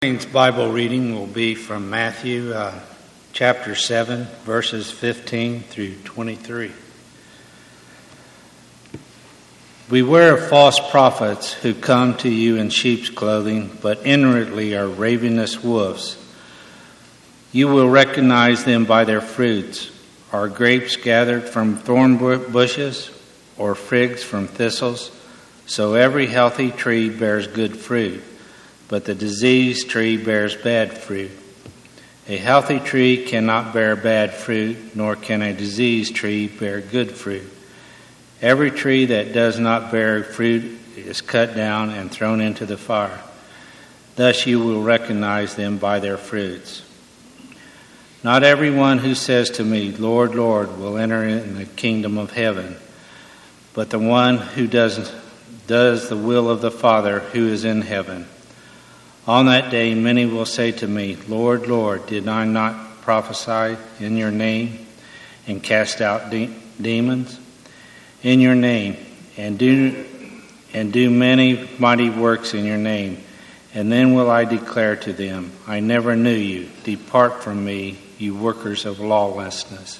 Today's Bible reading will be from Matthew chapter 7, verses 15 through 23. Beware of false prophets who come to you in sheep's clothing, but inwardly are ravenous wolves. You will recognize them by their fruits. Are grapes gathered from thorn bushes, or figs from thistles? So every healthy tree bears good fruit, but the diseased tree bears bad fruit. A healthy tree cannot bear bad fruit, nor can a diseased tree bear good fruit. Every tree that does not bear fruit is cut down and thrown into the fire. Thus you will recognize them by their fruits. Not everyone who says to me, Lord, Lord, will enter in the kingdom of heaven, but the one who does the will of the Father who is in heaven. On that day many will say to me, Lord, Lord, did I not prophesy in your name and cast out demons in your name and do many mighty works in your name? And then will I declare to them, I never knew you. Depart from me, you workers of lawlessness.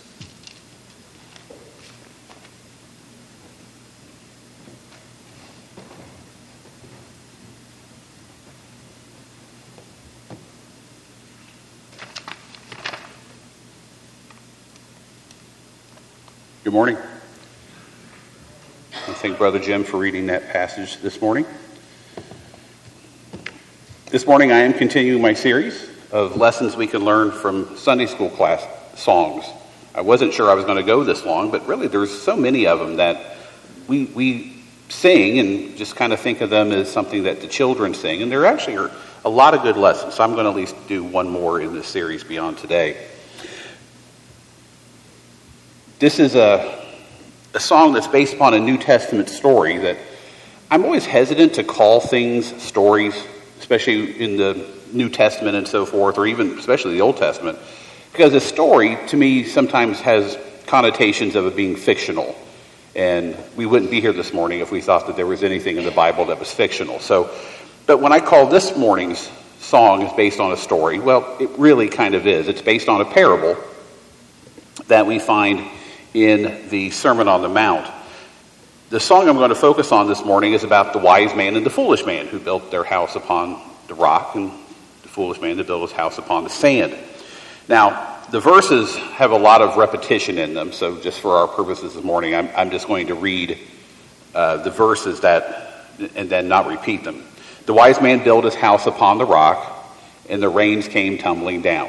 Good morning. I thank Brother Jim for reading that passage this morning. This morning I am continuing my series of lessons we can learn from Sunday school class songs. I wasn't sure I was going to go this long, but really there's so many of them that we sing and just kind of think of them as something that the children sing. And there actually are a lot of good lessons, so I'm going to at least do one more in this series beyond today. This is a song that's based upon a New Testament story that I'm always hesitant to call things stories, especially in the New Testament and so forth, or even especially the Old Testament, because a story to me sometimes has connotations of it being fictional, and we wouldn't be here this morning if we thought that there was anything in the Bible that was fictional. But when I call this morning's song is based on a story, well, it really kind of is. It's based on a parable that we find in the Sermon on the Mount. The song I'm going to focus on this morning is about the wise man and the foolish man who built their house upon the rock, and the foolish man that built his house upon the sand. Now, the verses have a lot of repetition in them, so just for our purposes this morning, I'm just going to read the verses and then not repeat them. The wise man built his house upon the rock, and the rains came tumbling down.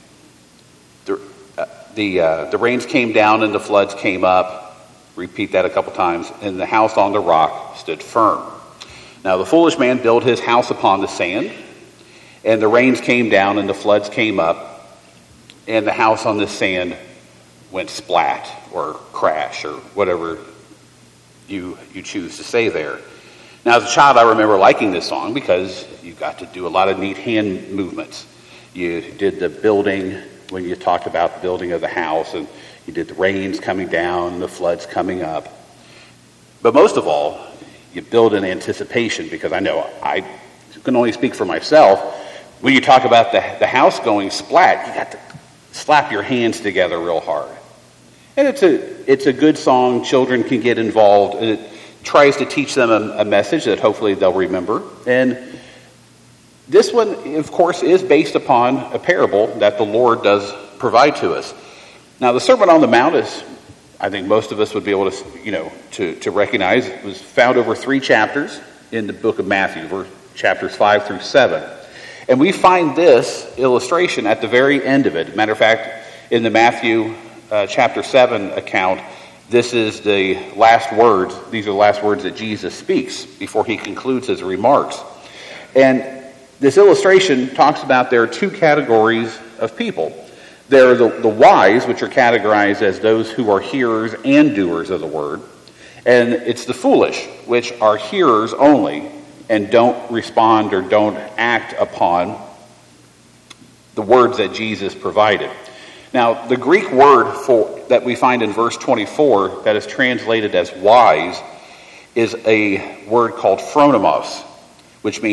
The rains came down and the floods came up. Repeat that a couple times. And the house on the rock stood firm. Now the foolish man built his house upon the sand, and the rains came down and the floods came up, and the house on the sand went splat or crash or whatever you choose to say there. Now as a child, I remember liking this song because you got to do a lot of neat hand movements. You did the building when you talked about the building of the house, and you did the rains coming down, the floods coming up. But most of all, you build in anticipation, because I know I can only speak for myself. When you talk about the house going splat, you got to slap your hands together real hard. And it's a good song. Children can get involved, and it tries to teach them a message that hopefully they'll remember. And this one, of course, is based upon a parable that the Lord does provide to us. Now, the Sermon on the Mount is, I think most of us would be able to, to recognize, it was found over 3 chapters in the book of Matthew, chapters 5 through 7. And we find this illustration at the very end of it. Matter of fact, in the Matthew chapter 7 account, this is the last words. These are the last words that Jesus speaks before he concludes his remarks. And this illustration talks about there are 2 categories of people. There are the wise, which are categorized as those who are hearers and doers of the word. And it's the foolish, which are hearers only and don't respond or don't act upon the words that Jesus provided. Now, the Greek word that we find in verse 24 that is translated as wise is a word called phronimos, which means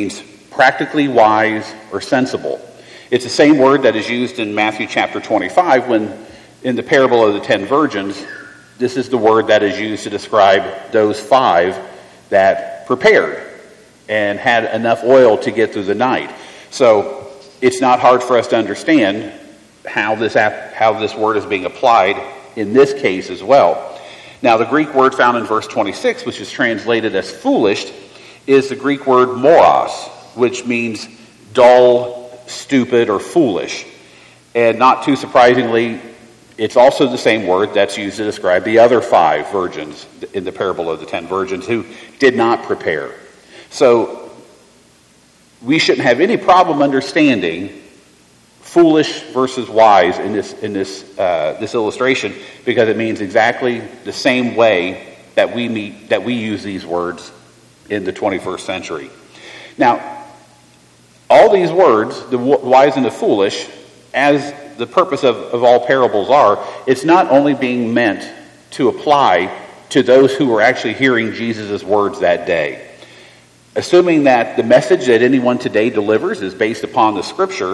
practically wise or sensible. It's the same word that is used in Matthew chapter 25 when in the parable of the 10 virgins, this is the word that is used to describe those 5 that prepared and had enough oil to get through the night. So it's not hard for us to understand how this word is being applied in this case as well. Now, the Greek word found in verse 26, which is translated as foolish, is the Greek word moros, which means dull, stupid, or foolish. And not too surprisingly, it's also the same word that's used to describe the other 5 virgins in the parable of the 10 virgins who did not prepare. So we shouldn't have any problem understanding foolish versus wise in this illustration, because it means exactly the same way that we use these words in the 21st century. Now, all these words, the wise and the foolish, as the purpose of all parables are, it's not only being meant to apply to those who were actually hearing Jesus' words that day. Assuming that the message that anyone today delivers is based upon the Scripture,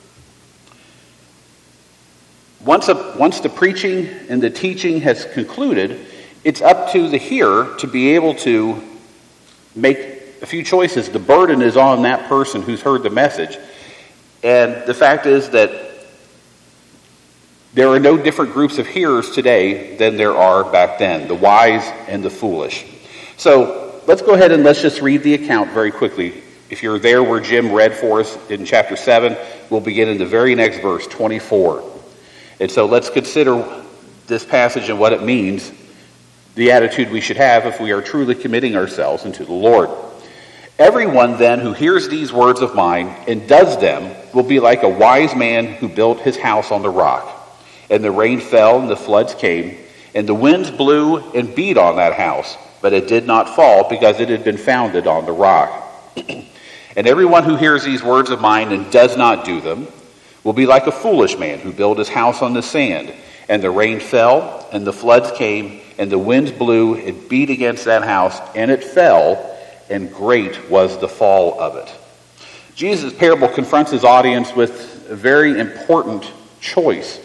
once the preaching and the teaching has concluded, it's up to the hearer to be able to make a few choices. The burden is on that person who's heard the message. And the fact is that there are no different groups of hearers today than there are back then, the wise and the foolish. So let's go ahead and let's just read the account very quickly. If you're there where Jim read for us in chapter 7, we'll begin in the very next verse, 24. And so let's consider this passage and what it means, the attitude we should have if we are truly committing ourselves unto the Lord. Everyone then who hears these words of mine and does them will be like a wise man who built his house on the rock. And the rain fell and the floods came, and the winds blew and beat on that house, but it did not fall because it had been founded on the rock. And everyone who hears these words of mine and does not do them will be like a foolish man who built his house on the sand. And the rain fell, and the floods came, and the winds blew, it beat against that house, and it fell, and great was the fall of it. Jesus' parable confronts his audience with a very important choice.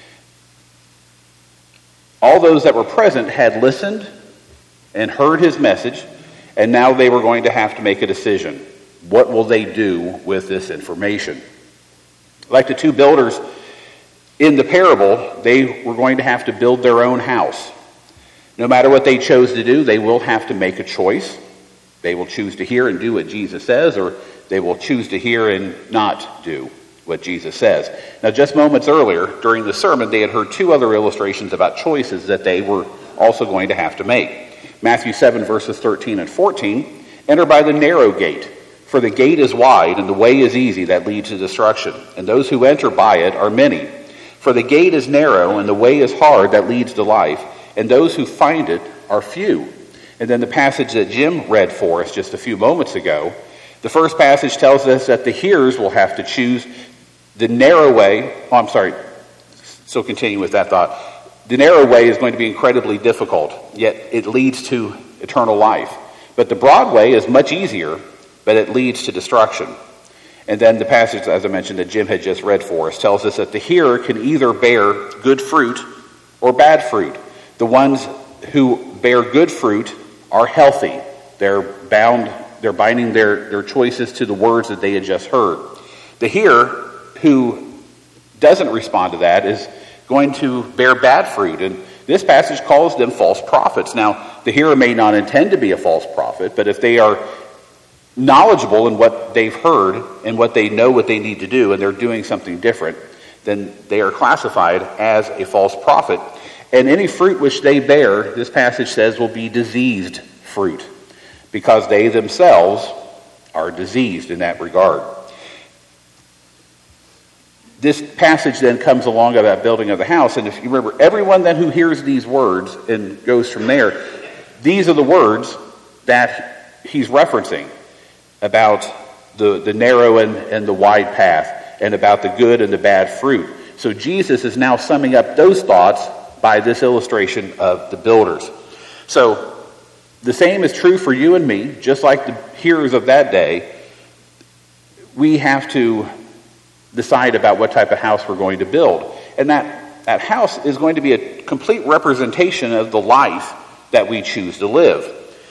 All those that were present had listened and heard his message, and now they were going to have to make a decision. What will they do with this information? Like the 2 builders in the parable, they were going to have to build their own house. No matter what they chose to do, they will have to make a choice. They will choose to hear and do what Jesus says, or they will choose to hear and not do what Jesus says. Now, just moments earlier, during the sermon, they had heard 2 other illustrations about choices that they were also going to have to make. Matthew 7, verses 13 and 14, enter by the narrow gate. For the gate is wide, and the way is easy that leads to destruction, and those who enter by it are many. For the gate is narrow, and the way is hard that leads to life, and those who find it are few. And then the passage that Jim read for us just a few moments ago, the first passage tells us that the hearers will have to choose the narrow way. So continue with that thought. The narrow way is going to be incredibly difficult, yet it leads to eternal life. But the broad way is much easier, but it leads to destruction. And then the passage, as I mentioned, that Jim had just read for us, tells us that the hearer can either bear good fruit or bad fruit. The ones who bear good fruit are healthy. They're binding their choices to the words that they had just heard. The hearer who doesn't respond to that is going to bear bad fruit. And this passage calls them false prophets. Now, the hearer may not intend to be a false prophet, but if they are knowledgeable in what they've heard and what they know what they need to do, and they're doing something different, then they are classified as a false prophet. And any fruit which they bear, this passage says, will be diseased fruit, because they themselves are diseased in that regard. This passage then comes along about building of the house, and if you remember, everyone then who hears these words and goes from there, these are the words that he's referencing about the narrow and the wide path, and about the good and the bad fruit. So Jesus is now summing up those thoughts by this illustration of the builders. So the same is true for you and me, just like the hearers of that day. we have to decide about what type of house we're going to build. And that house is going to be a complete representation of the life that we choose to live.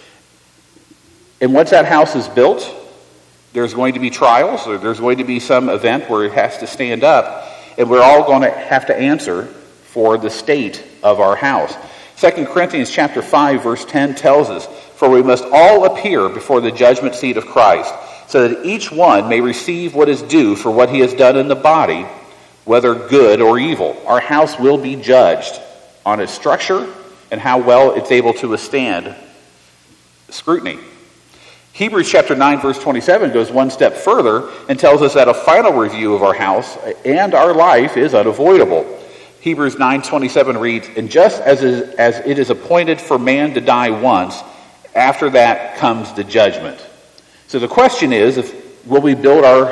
And once that house is built, there's going to be trials, or there's going to be some event where it has to stand up, and we're all going to have to answer for the state of our house. 2 Corinthians chapter 5, verse 10 tells us, "For we must all appear before the judgment seat of Christ, so that each one may receive what is due for what he has done in the body, whether good or evil." Our house will be judged on its structure and how well it's able to withstand scrutiny. Hebrews chapter 9, verse 27 goes one step further and tells us that a final review of our house and our life is unavoidable. Hebrews 9:27 reads, "And just as it is appointed for man to die once, after that comes the judgment." So the question is, will we build our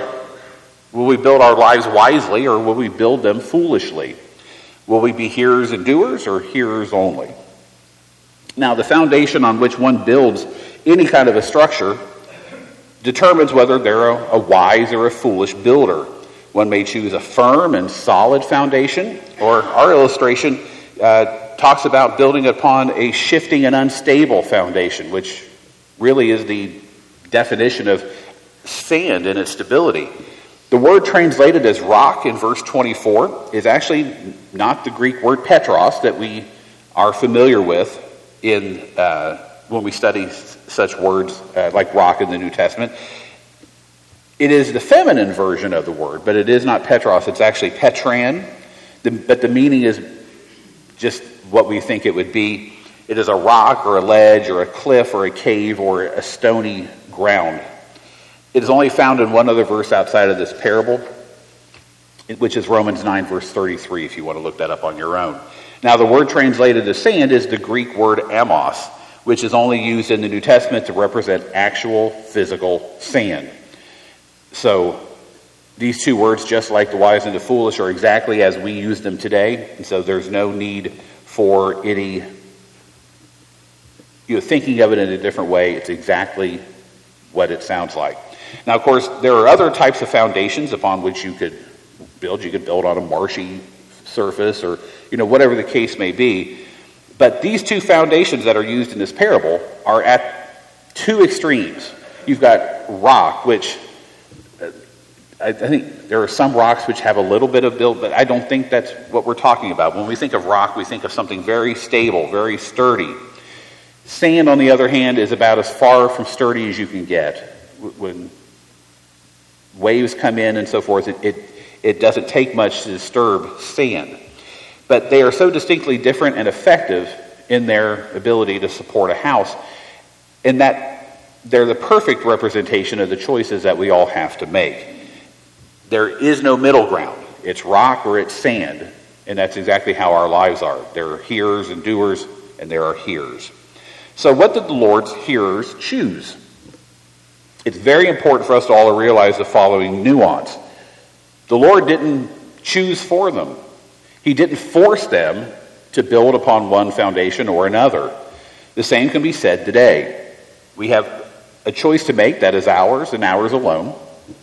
lives wisely, or will we build them foolishly? Will we be hearers and doers, or hearers only? Now, the foundation on which one builds any kind of a structure determines whether they're a wise or a foolish builder. One may choose a firm and solid foundation, or our illustration talks about building upon a shifting and unstable foundation, which really is the definition of sand and its stability. The word translated as rock in verse 24 is actually not the Greek word petros that we are familiar with when we study such words like rock in the New Testament. It is the feminine version of the word, but it is not petros. It's actually petran, but the meaning is just what we think it would be. It is a rock or a ledge or a cliff or a cave or a stony ground. It is only found in one other verse outside of this parable, which is Romans 9, verse 33, if you want to look that up on your own. Now, the word translated as sand is the Greek word amos, which is only used in the New Testament to represent actual physical sand. So these two words, just like the wise and the foolish, are exactly as we use them today. And so there's no need for any thinking of it in a different way. It's exactly what it sounds like. Now, of course, there are other types of foundations upon which you could build. You could build on a marshy surface, or whatever the case may be. But these two foundations that are used in this parable are at two extremes. You've got rock, which I think there are some rocks which have a little bit of build, but I don't think that's what we're talking about. When we think of rock, we think of something very stable, very sturdy. Sand, on the other hand, is about as far from sturdy as you can get. When waves come in and so forth, it doesn't take much to disturb sand. But they are so distinctly different and effective in their ability to support a house, in that they're the perfect representation of the choices that we all have to make. There is no middle ground. It's rock or it's sand, and that's exactly how our lives are. There are hearers and doers, and there are hearers. So what did the Lord's hearers choose? It's very important for us to all realize the following nuance. The Lord didn't choose for them. He didn't force them to build upon one foundation or another. The same can be said today. We have a choice to make that is ours and ours alone.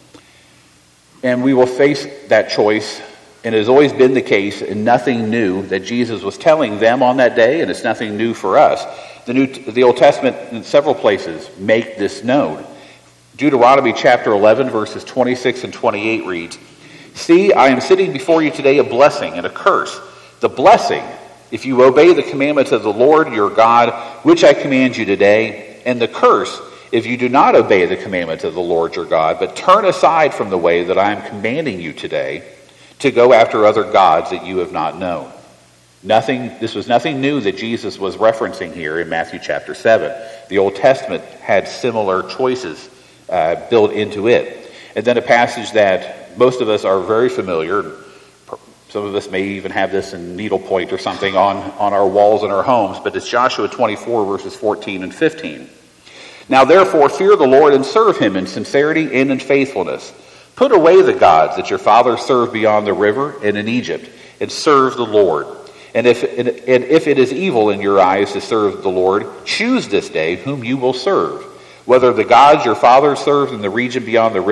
And we will face that choice, and it has always been the case, and nothing new that Jesus was telling them on that day, and it's nothing new for us. The Old Testament in several places make this known. Deuteronomy chapter 11, verses 26 and 28 reads, "See, I am sitting before you today a blessing and a curse. The blessing, if you obey the commandments of the Lord your God, which I command you today, and the curse, if you do not obey the commandments of the Lord your God, but turn aside from the way that I am commanding you today, to go after other gods that you have not known." This was nothing new that Jesus was referencing here in Matthew chapter 7. The Old Testament had similar choices built into it. And then a passage that most of us are very familiar, some of us may even have this in needlepoint or something on our walls in our homes, but it's Joshua 24, verses 14 and 15. "Now therefore fear the Lord and serve him in sincerity and in faithfulness. Put away the gods that your fathers served beyond the river and in Egypt, and serve the Lord. And if it is evil in your eyes to serve the Lord, choose this day whom you will serve, whether the gods your fathers served in the region beyond the river,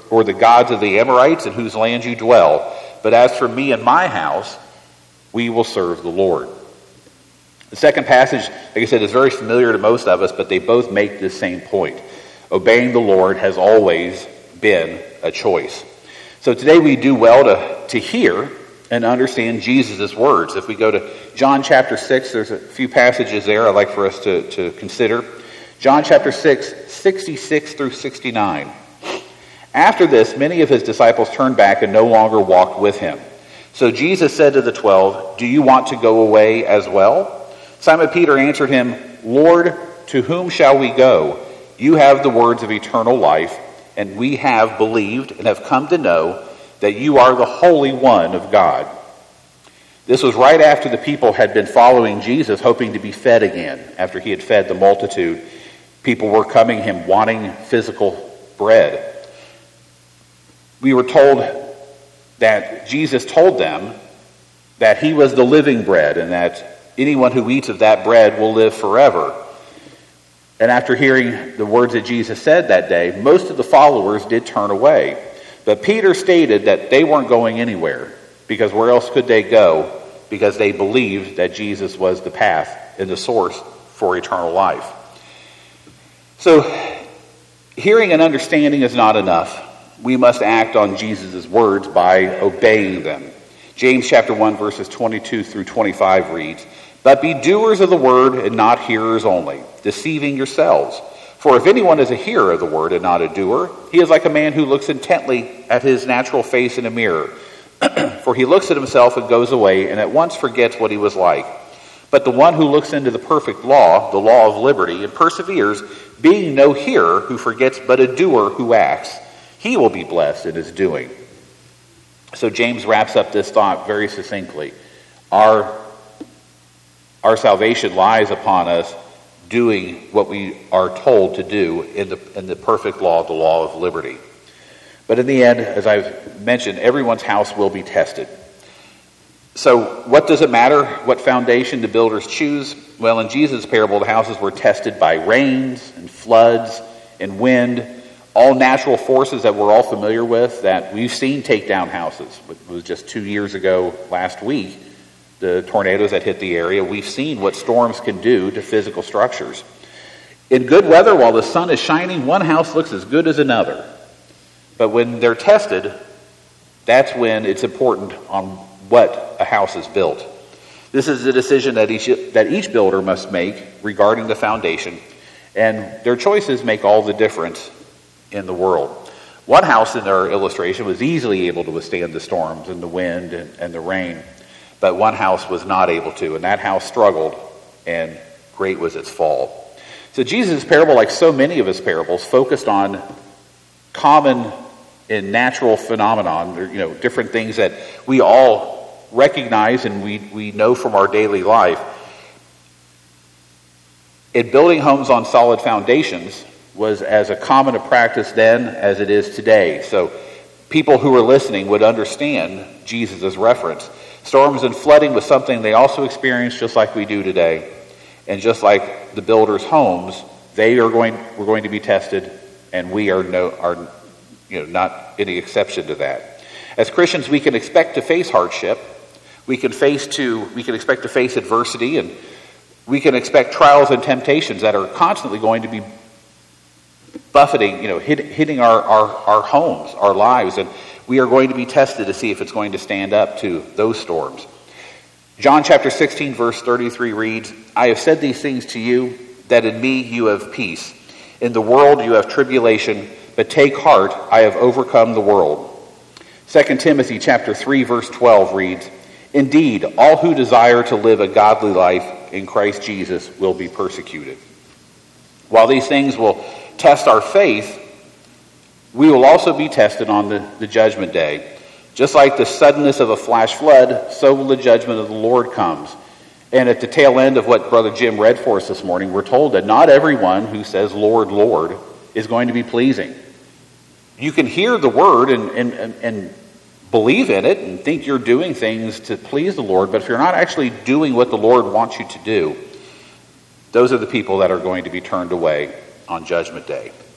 or the gods of the Amorites in whose land you dwell. But as for me and my house, we will serve the Lord. The second passage, like I said, is very familiar to most of us, but they both make this same point. Obeying the Lord has always been a choice. So today we do well to hear and understand Jesus' words. If we go to John chapter 6, there's a few passages there I'd like for us to consider. John chapter 6, 66 through 69. After this, many of his disciples turned back and no longer walked with him. So Jesus said to the 12, "Do you want to go away as well?" Simon Peter answered him, "Lord, to whom shall we go? You have the words of eternal life, and we have believed and have come to know that you are the Holy One of God." This was right after the people had been following Jesus, hoping to be fed again. After he had fed the multitude, people were coming to him wanting physical bread. We were told that Jesus told them that he was the living bread and that anyone who eats of that bread will live forever. And after hearing the words that Jesus said that day, most of the followers did turn away. But Peter stated that they weren't going anywhere, because where else could they go? Because they believed that Jesus was the path and the source for eternal life. So, hearing and understanding is not enough. We must act on Jesus' words by obeying them. James chapter 1 verses 22 through 25 reads, "But be doers of the word and not hearers only, deceiving yourselves. For if anyone is a hearer of the word and not a doer, he is like a man who looks intently at his natural face in a mirror. For he looks at himself and goes away and at once forgets what he was like. But the one who looks into the perfect law, the law of liberty, and perseveres, being no hearer who forgets but a doer who acts, he will be blessed in his doing." So James wraps up this thought very succinctly. Our salvation lies upon us doing what we are told to do in the perfect law, the law of liberty. But in the end, as I've mentioned, everyone's house will be tested. So what does it matter what foundation the builders choose? Well, in Jesus' parable, the houses were tested by rains and floods and wind, all natural forces that we're all familiar with, that we've seen take down houses. It was just 2 years ago last week, the tornadoes that hit the area. We've seen what storms can do to physical structures. In good weather, while the sun is shining, one house looks as good as another. But when they're tested, that's when it's important on what a house is built. This is the decision that each builder must make regarding the foundation, and their choices make all the difference in the world. One house in our illustration was easily able to withstand the storms and the wind and the rain, but one house was not able to, and that house struggled, and great was its fall. So Jesus' parable, like so many of his parables, focused on common and natural phenomenon, different things that we all recognize and we know from our daily life. In building homes on solid foundations was as a common a practice then as it is today. So people who were listening would understand Jesus' reference. Storms and flooding was something they also experienced just like we do today. And just like the builders' homes, we're going to be tested, and we are not any exception to that. As Christians, we can expect to face hardship. We can expect to face adversity, and we can expect trials and temptations that are constantly going to be buffeting, hitting our homes, our lives, and we are going to be tested to see if it's going to stand up to those storms. John chapter 16, verse 33 reads, "I have said these things to you, that in me you have peace. In the world you have tribulation, but take heart, I have overcome the world." 2 Timothy chapter 3, verse 12 reads, "Indeed, all who desire to live a godly life in Christ Jesus will be persecuted." While these things will test our faith, we will also be tested on the judgment day. Just like the suddenness of a flash flood, so will the judgment of the Lord comes. And at the tail end of what Brother Jim read for us this morning, we're told that not everyone who says, "Lord, Lord," is going to be pleasing. You can hear the word and believe in it and think you're doing things to please the Lord, but if you're not actually doing what the Lord wants you to do, those are the people that are going to be turned away on Judgment Day.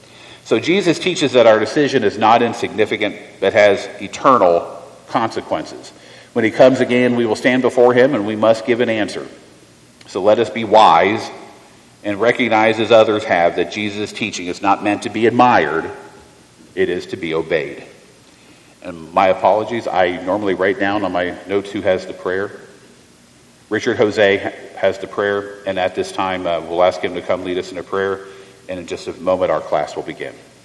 So Jesus teaches that our decision is not insignificant, but has eternal consequences. When he comes again, we will stand before him and we must give an answer. So let us be wise and recognize, as others have, that Jesus' teaching is not meant to be admired, it is to be obeyed. And my apologies, I normally write down on my notes who has the prayer. Richard Jose has the prayer, and at this time we'll ask him to come lead us in a prayer, and in just a moment our class will begin.